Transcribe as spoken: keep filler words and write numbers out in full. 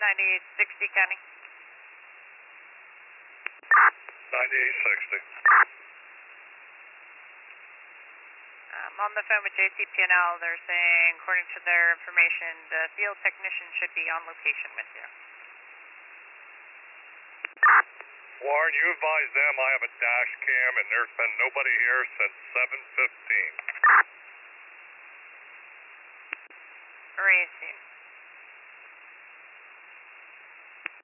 ninety-eight sixty, County. ninety-eight sixty. Um, on the phone with J C P N L, they're saying, according to their information, the field technician should be on location with you. Warren, you advise them I have a dash cam and there's been nobody here since seven fifteen.